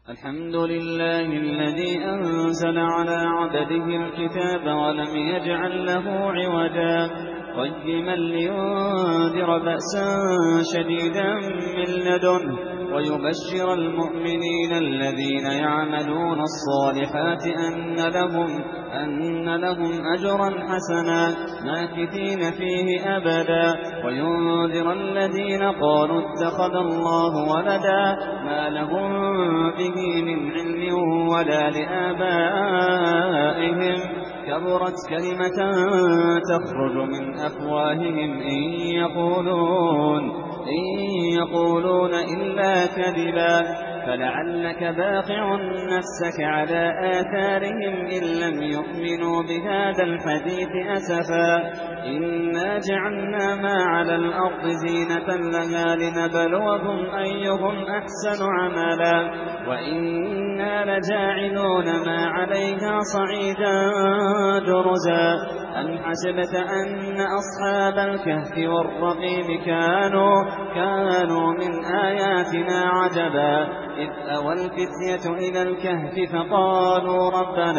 الحمد لله الذي أنزل على عبده الكتاب ولم يجعل له عوجا قيما لينذر بأسا شديدا من لدنه ويبشر المؤمنين الذين يعملون الصالحات أن لهم أجرا حسنا ماكثين فيه أبدا وينذر الذين قالوا اتخذ الله ولدا ما لهم به من علم ولا لآبائهم كبرت كلمة تخرج من أفواههم إن يقولون إلا كذبا فلعلك باخع نفسك على آثارهم إن لم يؤمنوا بهذا الحديث أسفا إنا جعلنا ما على الأرض زينة لها لنبلوهم أيهم أحسن عملا وإنا لجاعلون ما عليها صعيدا جرزا أم حسبت أن أصحاب الكهف والرقيم كانوا من آياتنا عجبا إذ أوى الفتية إلى الكهف فقالوا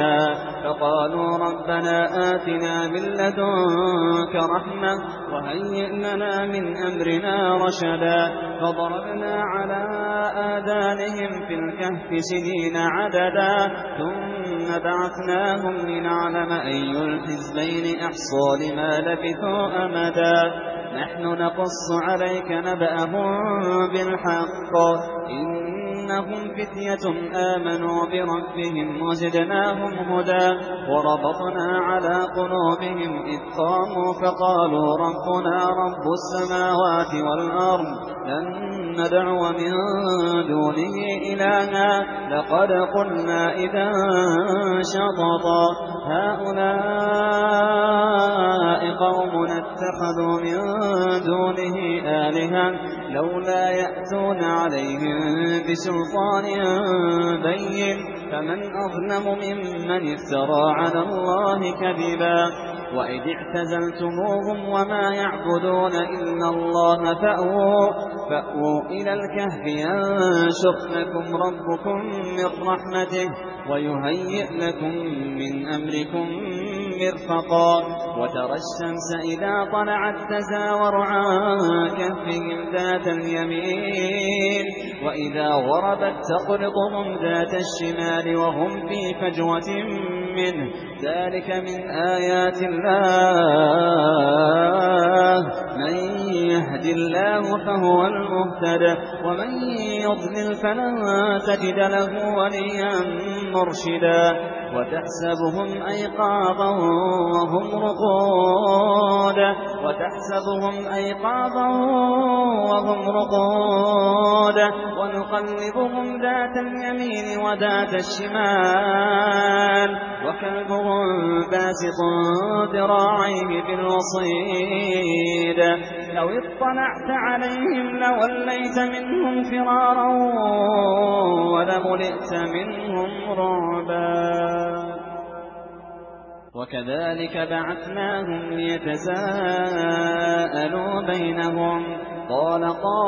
ربنا آتنا من لدنك رحمة وهيئ لنا من أمرنا رشدا فضربنا على آذانهم في الكهف سنين عددا ثم بعثناهم لنعلم أي الحزبين أحصى لما لبثوا أمدا نحن نقص عليك نبأهم بالحق إنهم فتية آمنوا بربهم وزدناهم هدى وربطنا على قلوبهم إذ قاموا فقالوا ربنا رب السماوات والأرض لن ندعو من دونه إلها لقد قلنا إذا شططا هؤلاء قوم اتخذوا من دونه آلهة لولا يأتون عليهم بسلطان بين فمن أظلم ممن افترى على الله كذبا وإذ اعتزلتموهم وما يعبدون إلا الله فأووا إلى الكهف ينشر لكم ربكم من رحمته ويهيئ لكم من أمركم مرفقا وترى الشمس إذا طلعت تزاور عن كهفهم ذات اليمين وإذا غربت تقرضهم ذات الشمال وهم في فجوة منه ذلك من آيات الله من يهد الله فهو المهتد ومن يضلل فلن تجد له وليا مرشدا وتحسبهم أيقاظا وهم رقود ونقلبهم ذات اليمين وذات الشمال وكلبهم باسط ذراعيه بالوصيد لو اطلعت عليهم لوليت منهم فرارا ولملئت منهم رعبا وكذلك بعثناهم ليتساءلوا بينهم قال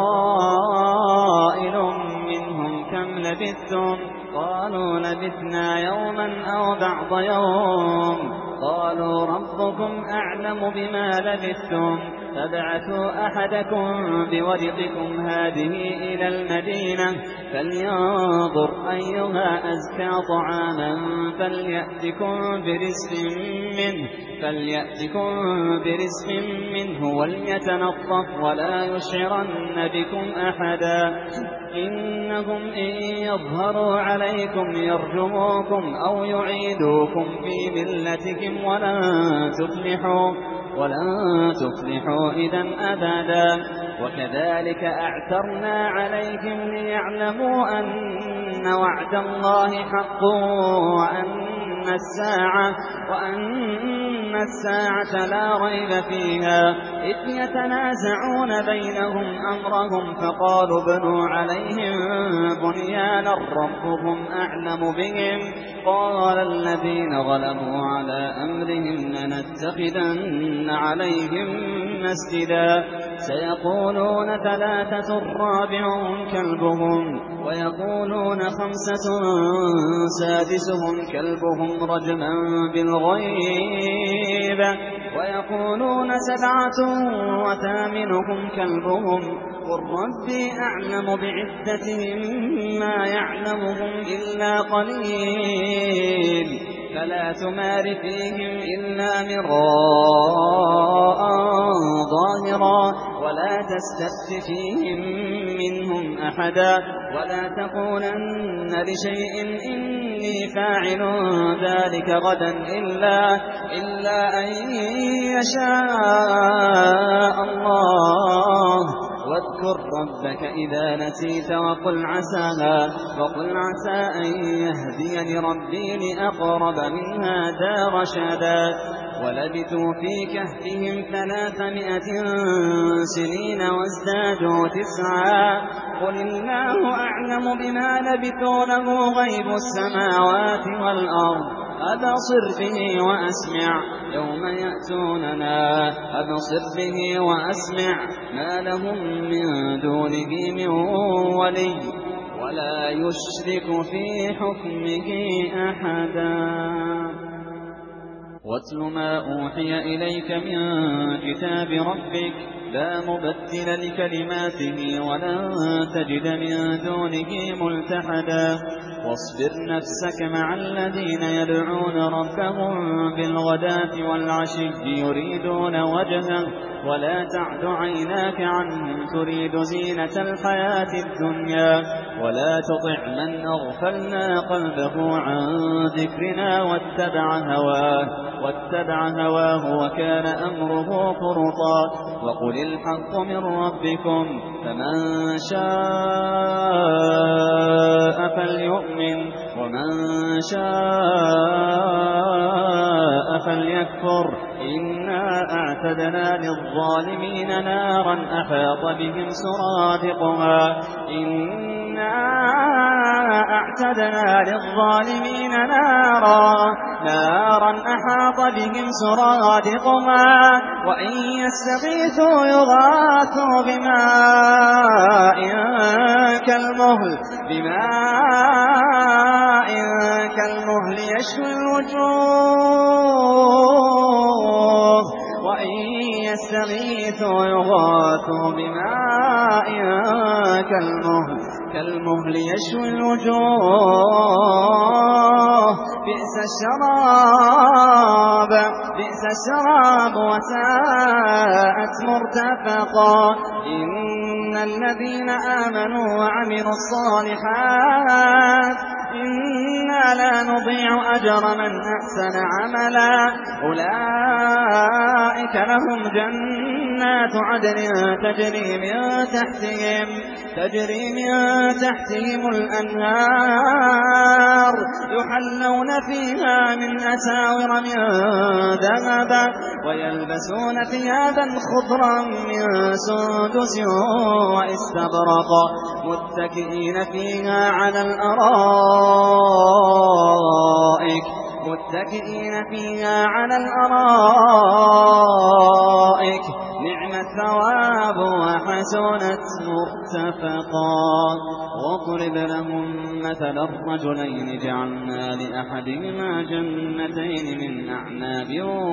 قائل منهم كم لبثتم قالوا لبثنا يوما أو بعض يوم قالوا ربكم أعلم بما لبثتم فابعثوا أحدكم بورقكم هذه إلى المدينة فلينظر أيها أزكى طعاما فليأتكم برزق منه وليتنطف ولا يشعرن بكم أحدا إنهم إن يظهروا عليكم يرجموكم أو يعيدوكم في ملتكم ولن تفلحوا إذا أبدا وكذلك أعثرنا عليهم ليعلموا أن وعد الله حق وأن وأن الساعة لا ريب فيها إذ يتنازعون بينهم أمرهم فقالوا ابنوا عليهم بنيانا ربهم أعلم بهم قال الذين غلبوا على أمرهم لنتخذن عليهم مسجدا سيقولون 3 رابعهم كلبهم ويقولون 5 سادسهم كلبهم رجما بالغيب ويقولون 7 وثامنهم كلبهم قل ربي أعلم بعدتهم ما يعلمهم إلا قليل فلا تمار فيهم إلا مراء ظاهرا ولا تستفت فيهم منهم أحدا ولا تقولن لشيء إني فاعل ذلك غدا إلا أن يشاء الله واذكر ربك إذا نسيت وقل عسى أن يهديني ربي لأقرب من هذا رشدا ولبثوا في كهفهم 300 سنين وازدادوا 9 قل الله أعلم بما لبثوا له غيب السماوات والأرض أبصر به وأسمع يوم يأتوننا أبصر به وأسمع ما لهم من دونه من ولي ولا يشرك في حكمه أحدا واتل ما أوحي إليك من كتاب ربك لا مبدل لكلماته ولن تجد من دونه ملتحدا واصبر نفسك مع الذين يدعون ربهم بالغداة والعشي يريدون وجهه ولا تعد عيناك عنهم تريد زينة الحياة الدنيا ولا تطع من أغفلنا قلبه عن ذكرنا واتبع هواه وكان أمره فرطا وقل الحق من ربكم فمن شاء فليؤمن ومن شاء فليكفر إنا أعتدنا للظالمين نارا أحاط بهم سرادقها وإن يستغيثوا يغاثوا بماء كالمهل يشوي الوجوه وإن يستغيثوا يغاثوا بماء كالمهل يشوي الوجوه بئس الشراب وساءت مرتفقا إن الذين آمنوا وعملوا الصالحات إنا لا نضيع أجر من أحسن عملا أولئك لهم جنات عدن تجري من تحتهم الأنهار يحلون فيها من أساور من ذهب ويلبسون ثيابا خضرا من سندس واستبرق متكئين فيها على الأرائك نعم الثواب وحسنت مرتفقا واضرب لهم مثل الرجلين جعلنا لأحدهما جنتين من أعناب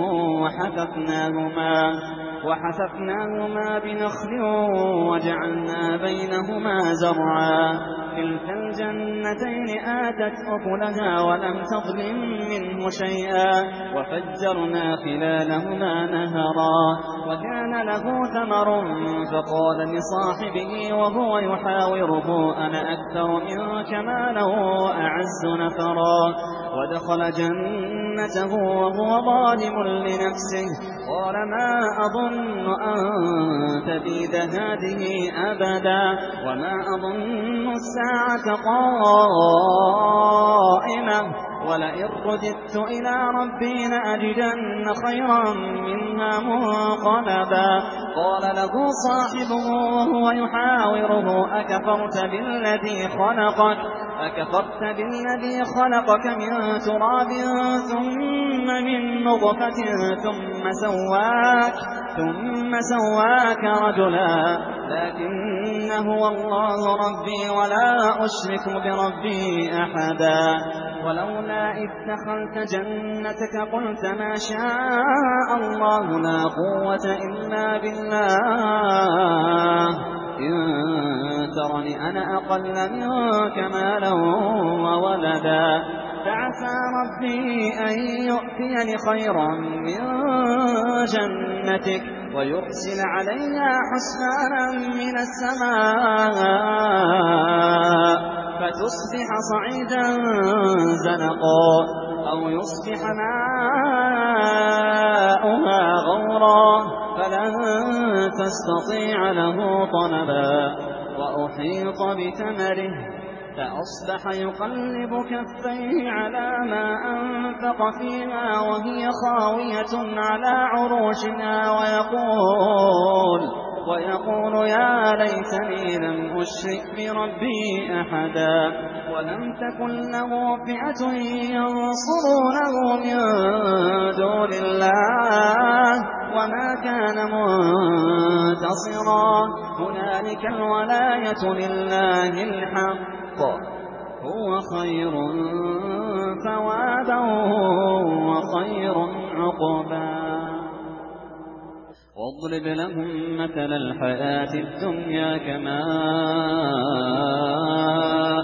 وحففناهما بنخل وجعلنا بينهما زرعا كلتا الجنتين آتت أكلها ولم تظلم منه شيئا وفجرنا خلالهما نهرا وكان له ثمر فقال لصاحبه وهو يحاوره أنا أكثر منك مالا وأعز نفرا ودخل جنته وهو ظالم لنفسه قال ما أظن أن تبيد هذه أبدا وما أظن الساعة قائمة ولئن رددت إلى ربي لأجدن خيرا منها منقلبا قال له صاحبه وهو يحاوره أكفرت بالذي خلقك من تراب ثم من نطفة ثم سواك رجلا لكن هو الله ربي ولا أشرك بربي أحدا ولولا إذ دخلت جنتك قلت ما شاء الله لا قوة إلا بالله إن ترني أنا أقل منك مالا وولدا فعسى ربي أن يؤتيني خيرا من جنتك ويرسل عليها حسبانا من السماء فتصبح صعيدا زلقا أو يصبح ماؤها غورا فلن تستطيع له طلبا وأحيط بثمره فأصبح يقلب كفيه على ما أنفق فيها وهي خاوية على عروشها ويقول يا ليتني لم أشرك بربي أحدا ولم تكن له فئة ينصرونه من دون الله وما كان منتصرا هنالك الولاية لله الحق هو خير ثوابا وخير عقبا واضرب لهم مثل الحياة الدنيا كماء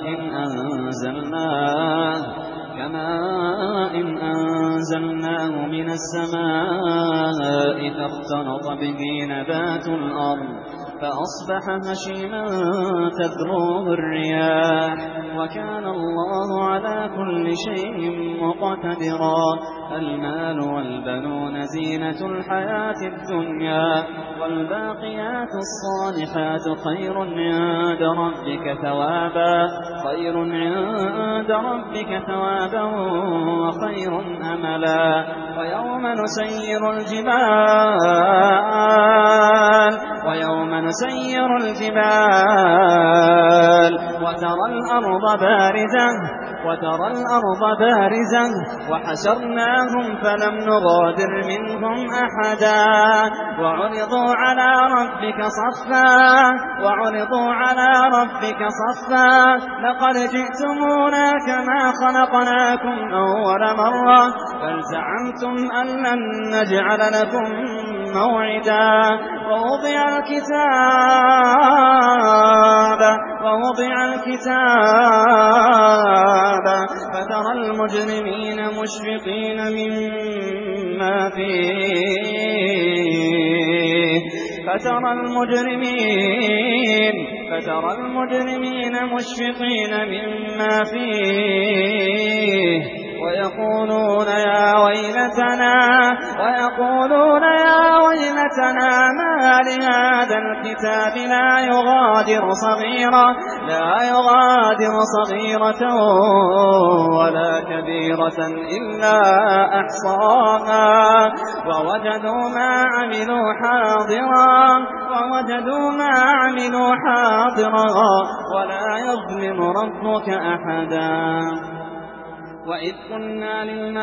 إن أنزلناه من السماء فاختلط به نبات الأرض فأصبح هشيما تذروه الرياح وكان الله على كل شيء مقتدرا المال والبنون زينة الحياة الدنيا والباقيات الصالحات خير عند ربك ثوابا وخير أملا ويوم نسير الجبال وترى الأرض بارزة وحشرناهم فلم نغادر منهم أحدا وعرضوا على ربك صفا لقد جئتمونا كما خلقناكم أول مرة بل زعمتم أن لن نجعل لكم موعدا ووضع الكتاب فترى المجرمين مشفقين مما فيه ويقولون يا ويلتنا ما لهذا الكتاب لا يغادر صغيرة ولا كبيرة إلا أحصاها ووجدوا ما عملوا حاضرا ولا يظلم ربك أحدا وإذ قلنا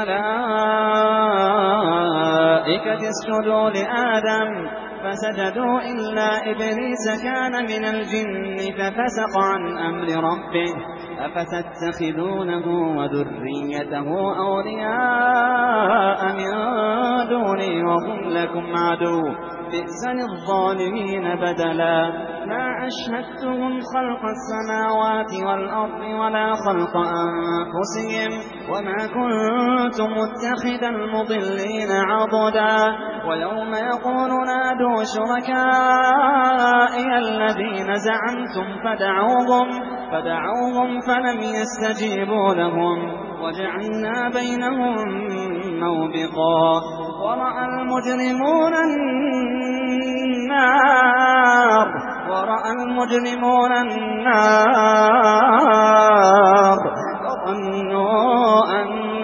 للملائكة اسجدوا لآدم فسجدوا إلا إبليس كان من الجن ففسق عن أمر ربه أفتتخذونه وذريته أولياء من دوني وهم لكم عدو بئس للظالمين بدلا ما أشهدتهم خلق السماوات والأرض ولا خلق أنفسهم وما كنت متخذ المضلين عضدا ويوم يقول نادوا شركائي الذين زعمتم فدعوهم فلم يستجيبوا لهم وجعلنا بينهم موبقا ورأى المجرمون النار وظنوا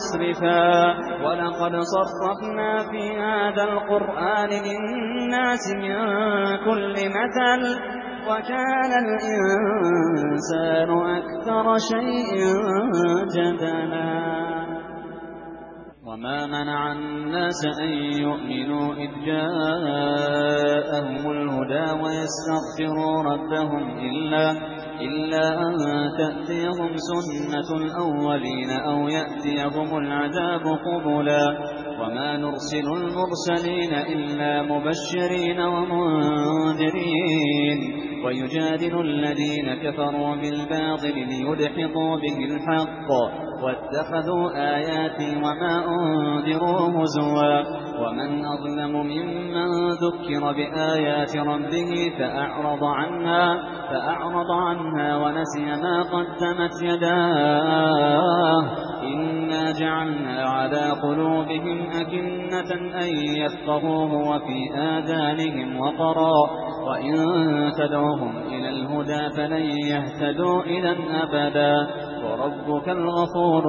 مُسْرِفًا وَلَقَدْ صَرَّفْنَا فِي هَذَا الْقُرْآنِ لِلنَّاسِ مِنْ كُلِّ مَثَلٍ وَكَانَ الْإِنسَانُ أَكْثَرَ شَيْءٍ جَدَلًا وَمَا مَنَعَ النَّاسَ أَن يُؤْمِنُوا إِذْ جَاءَهُمُ الْهُدَىٰ وَيَسْتَغْفِرُوا رَبَّهُمْ إِلَّا أَن تَأْتِيَهُمْ سُنَّةُ الْأَوَّلِينَ أَوْ يَأْتِيَهُمُ الْعَذَابُ قُبُلًا وَمَا نُرْسِلُ الْمُرْسَلِينَ إِلَّا مُبَشِّرِينَ وَمُنذِرِينَ وَيُجَادِلُ الَّذِينَ كَفَرُوا بِالْبَاطِلِ لِيُدْحِضُوا بِهِ الْحَقَّ وَاتَّخَذُوا آيَاتِي وَمَا أُنذِرُوا هُزُوًا وَمَنْ أَظْلَمُ مِمَّن ذُكِّرَ بِآيَاتِ رَبِّهِ فَأَعْرَضَ عَنْهَا وَنَسِيَ مَا قَدَّمَتْ يَدَاهُ إِنَّا جَعَلْنَا عَلَىٰ قُلُوبِهِمْ أَكِنَّةً أَن يَفْقَهُوهُ وَفِي آذَانِهِمْ وَقْرًا وَإِن تَدْعُهُمْ إِلَى الْهُدَىٰ فَلَن يَهْتَدُوا إِذًا أَبَدًا وَرَبُّكَ الْغَفُورُ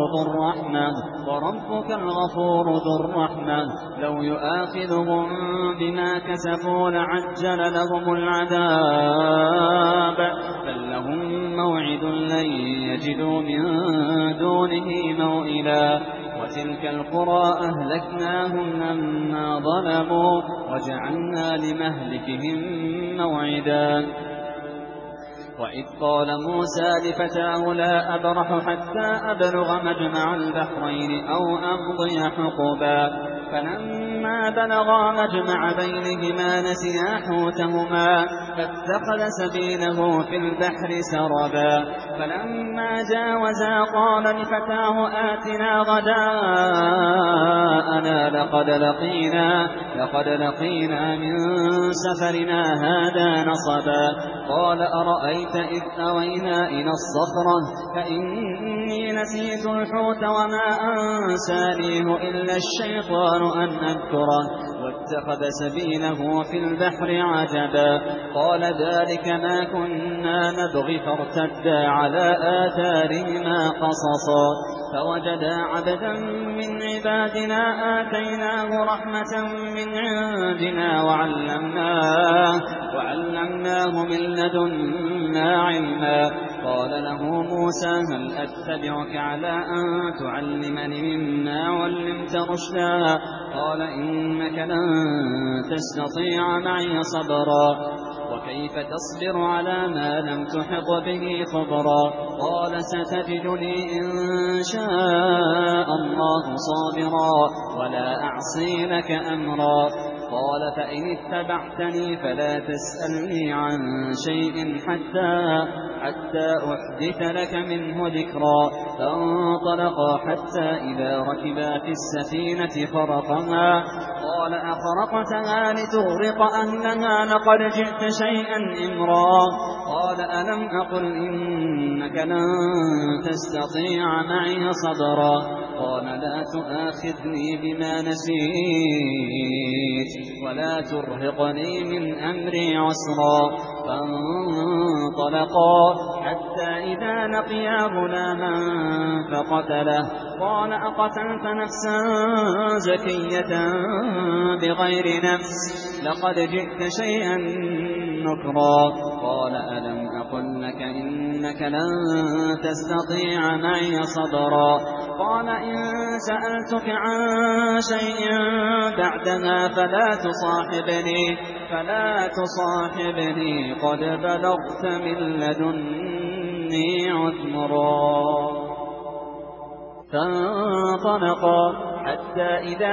ذُو الرَّحْمَةِ لَوْ يُؤَاخِذُهُم بِمَا كَسَبُوا لَعَجَّلَ لَهُمُ الْعَذَابَ بَل لَّهُم مَّوْعِدٌ لَّن يَجِدُوا مِن دُونِهِ مَوْئِلًا وَتِلْكَ الْقُرَىٰ أَهْلَكْنَاهُمْ لَمَّا ظَلَمُوا وَجَعَلْنَا لِمَهْلِكِهِم مَّوْعِدًا وَإِذْ قَالَ مُوسَىٰ لِفَتَاهُ لَا أَبْرَحُ حَتَّىٰ أَبْلُغَ مَجْمَعَ الْبَحْرَيْنِ أَوْ أَمْضِيَ حُقُبًا فَلَمَّا بَلَغَا مَجْمَعَ بَيْنِهِمَا نَسِيَا حُوتَهُمَا فَاتَّخَذَ سَبِيلَهُ فِي الْبَحْرِ سَرَبًا فَلَمَّا جَاوَزَا قَالَ لِفَتَاهُ آتِنَا غَدَاءَنَا لَقَدْ لَقِينَا مِن سَفَرِنَا هَٰذَا نَصَبًا قَالَ أَرَأَيْتَ إِذْ أَوَيْنَا إِلَى الصَّخْرَةِ فَإِنِّي نَسِيتُ الْحُوتَ وَمَا أَنسَانِيهُ إِلَّا الشَّيْطَانُ أَنْ أَذْكُرَهُ وَاتَّخَذَ سَبِيلَهُ فِي الْبَحْرِ عَجَبًا قَالَ ذَٰلِكَ مَا كُنَّا نَبْغِ فَارْتَدَّا عَلَىٰ آثَارِهِمَا قَصَصًا فَوَجَدَا عَبْدًا مِّنْ عِبَادِنَا آتَيْنَاهُ رَحْمَةً مِّنْ عِندِنَا وَعَلَّمْنَاهُ مِن لَّدُنَّا عِلْمًا قَالَ له موسى هل أتبعك على أن تعلمني مما علمت رشدا قال إنك لن تستطيع معي صبرا وكيف تصبر على ما لم تحط به خبرا قال ستجدني إن شاء الله صابرا ولا أعصي لك أمرا قال فإن اتبعتني فلا تسألني عن شيء حتى أحدث لك منه ذكرا فانطلقا حتى إذا ركبا في السفينة خرقها قال أخرقتها لتغرق أهلها لقد جئت شيئا إمرا قال ألم أقل إنك لن تستطيع معي صبرا قال لا تؤاخذني بما نسيت ولا ترهقني من أمري عسرا فانطلقا حتى إذا لقيا غلاما فقتله قال أقتلت نفسا زكية بغير نفس لقد جئت شيئا نكرا قال ألم أقل لك إنك لن تستطيع معي صبرا قال إن سألتك عن شيء بعدها فلا تصاحبني قد بلغت من لدني عذرا فانطلقا حتى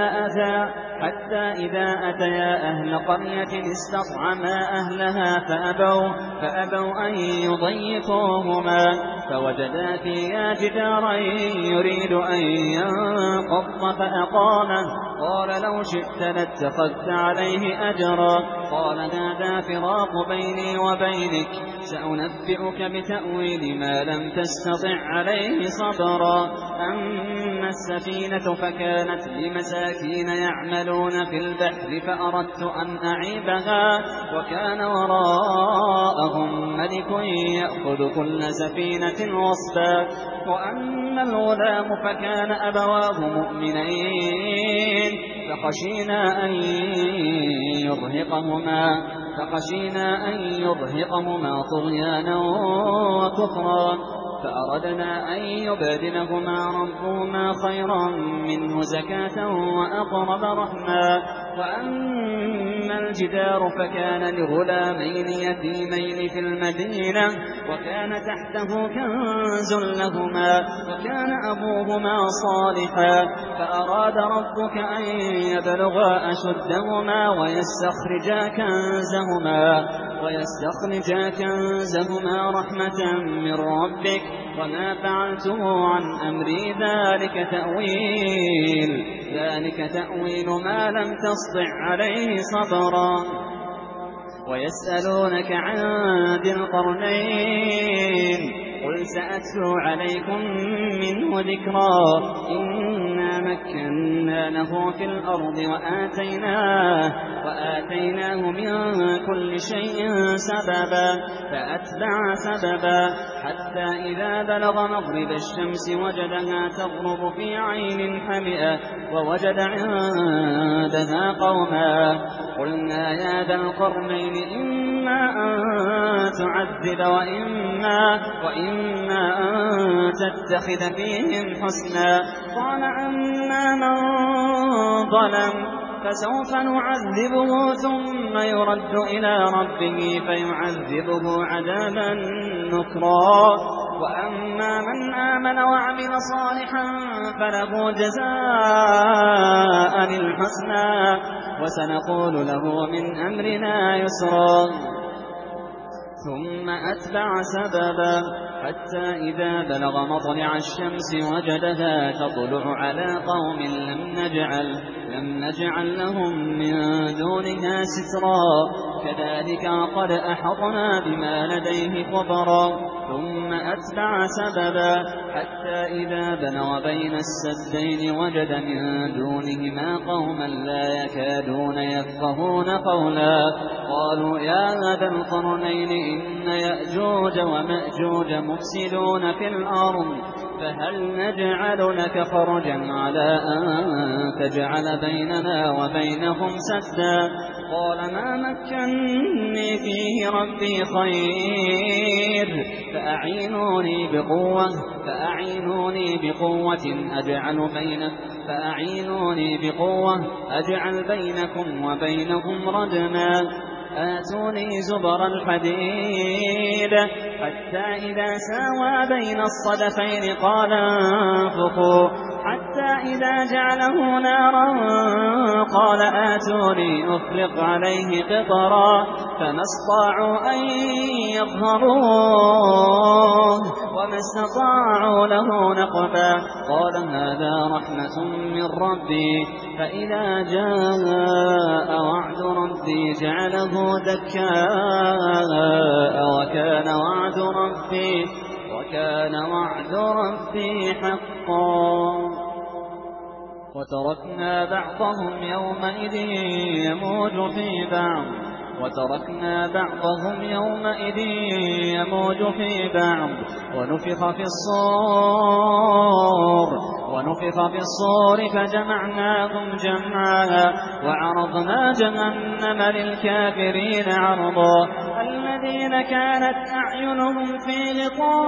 إذا أتيا أهل قرية استطعما أهلها فأبوا أن يضيفوهما فوجدا فيها جدارا يريد أن ينقض قال لو شئت لاتخذت عليه أجرا قال هذا فراق بيني وبينك سأنبئك بتأويل ما لم تستطع عليه صبرا أما السفينة فكانت لمساكين يعملون في البحر فأردت أن أعيبها وكان وراءهم ملك يأخذ كل سفينة غصبا وأما الغلام فكان أبواه مؤمنين فخشينا أن يرهقهما طغيانا وكفرا فأردنا أن يبدلهما ربهما خيرا منه زكاة وأقرب رحما وأما الجدار فكان لغلامين يتيمين في المدينة وكان تحته كنز لهما وكان أبوهما صالحا فأراد ربك أن يبلغا أشدهما ويستخرجا كنزهما رحمة من ربك وما فعلته عن أمري ذلك تأويل ما لم تسطع عليه صبرا ويسألونك عن ذي القرنين قل سأتلو عليكم منه ذكرا إنا مكنا له في الأرض وآتيناه من كل شيء سببا فأتبع سببا حتى إذا بلغ مغرب الشمس وجدها تغرب في عين حمئة ووجد عندها قوما قلنا يا ذا القرنين إما أن تعذب وإما أن تتخذ فيهم حسنا قال أما من ظلم فسوف نعذبه ثم يرد إلى ربه فيعذبه عذابا نكرا وأما من آمن وعمل صالحا فله جزاء الحسنى وسنقول له من أمرنا يسرا ثم أتبع سببا حتى إذا بلغ مطلع الشمس وجدها تطلع على قوم لم نجعل لهم من دونها سترا كذلك قد أحطنا بما لديه خبرا ثم أتبع سببا حتى إذا بلغ بين السدين وجد من دونهما قوما لا يكادون يفقهون قولا قالوا يا ذا القرنين إن يأجوج ومأجوج مفسدون في الأرض فهل نجعل لك خرجا على أن تجعل بيننا وبينهم سدا قال ما مكنني فيه ربي خير فأعينوني بقوة أجعل بينكم وبينهم ردما آتوني زبر الحديد حتى إذا ساوى بين الصدفين قال انفخوا حتى إذا جعله نارا قال آتوني أفرغ عليه قطرا فما استطاعوا أن يظهروه وما استطاعوا له نقبا قال هذا رحمة من ربي فإذا جاء وعد ربي جعله دكاء وكان وعد ربي حقا وتركنا بعضهم يومئذ يموج في بعض ونفخ في الصور فجمعناهم جمعا وعرضنا جهنم للكافرين عرضا الذين كانت أعينهم في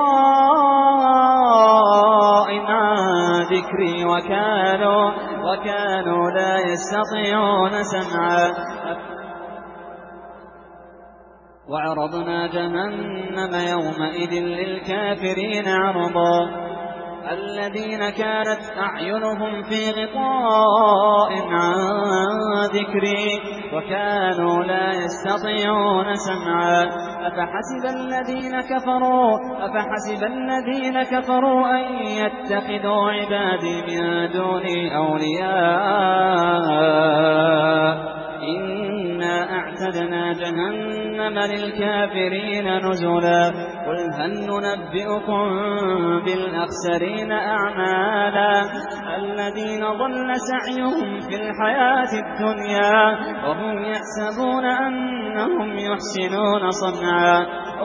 غطاء عن ذكري وكانوا لا يستطيعون سمعا وعرضنا جهنم يومئذ للكافرين عرضا الذين كانت أعينهم في غطاء عن ذكري وكانوا لا يستطيعون سمعا أفحسب الذين كفروا أن يتخذوا عبادي من دوني أولياء جهنم للكافرين نزلا قل هل ننبئكم بالأخسرين أعمالا الذين ضل سعيهم في الحياة الدنيا وهم يحسبون أنهم يحسنون صنعا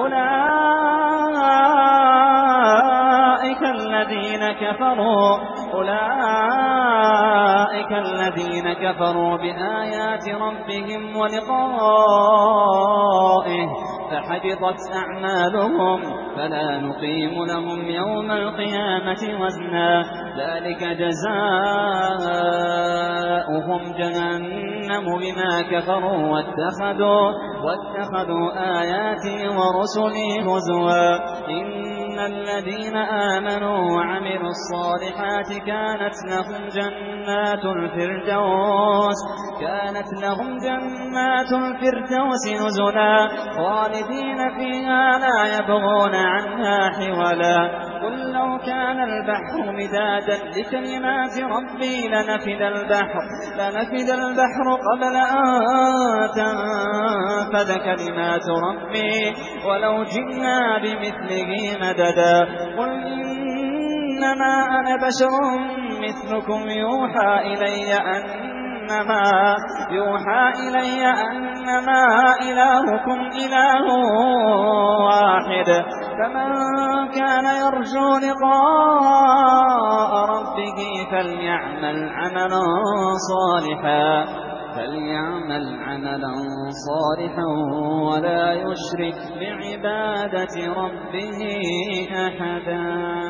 أولئك الذين كفروا بآيات ربهم ولقائه فحبطت أعمالهم فلا نقيم لهم يوم القيامة وزنا ذلك جزاؤهم جهنم بما كفروا واتخذوا آياتي ورسلي هزوا إن الذين آمنوا وعملوا الصالحات كانت لهم جنات الفردوس نزلا خالدين فيها لا يبغون عنها حولا قل لو كان البحر مدادا لكلمات ربي لنفد البحر قبل أن تنفد كلمات ربي ولو جئنا بمثله مددا قل إنما أنا بشر مثلكم يوحى إلي أنما إلهكم إله واحد فمن كان يرجو لقاء ربه فليعمل عملا صالحا ولا يشرك بعبادة ربه أحدا.